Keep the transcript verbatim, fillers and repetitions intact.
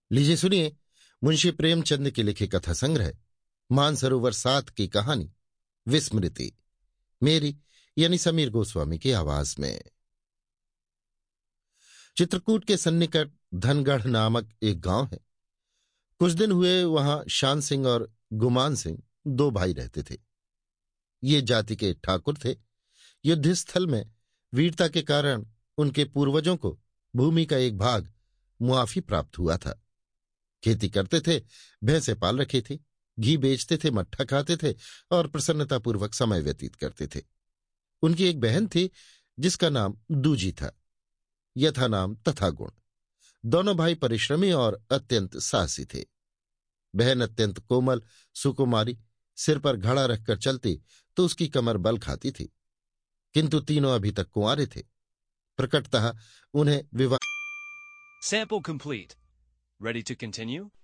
लीजिए सुनिए मुंशी प्रेमचंद के लिखे कथा संग्रह मानसरोवर सात की कहानी विस्मृति, मेरी यानी समीर गोस्वामी की आवाज में। चित्रकूट के सन्निकट धनगढ़ नामक एक गांव है। कुछ दिन हुए वहां शान सिंह और गुमान सिंह दो भाई रहते थे। ये जाति के ठाकुर थे। युद्धस्थल में वीरता के कारण उनके पूर्वजों को भूमि का एक भाग मुआफी प्राप्त हुआ था। खेती करते थे, भैंसे पाल रखी थी, घी बेचते थे, मट्ठा खाते थे और प्रसन्नतापूर्वक समय व्यतीत करते थे। उनकी एक बहन थी जिसका नाम दूजी था। यथा नाम तथा गुण। दोनों भाई परिश्रमी और अत्यंत साहसी थे। बहन अत्यंत कोमल सुकुमारी, सिर पर घड़ा रखकर चलती तो उसकी कमर बल खाती थी, किंतु तीनों अभी तक कुंवारे थे। प्रकटतः उन्हें विवाह। Sample complete. Ready to continue?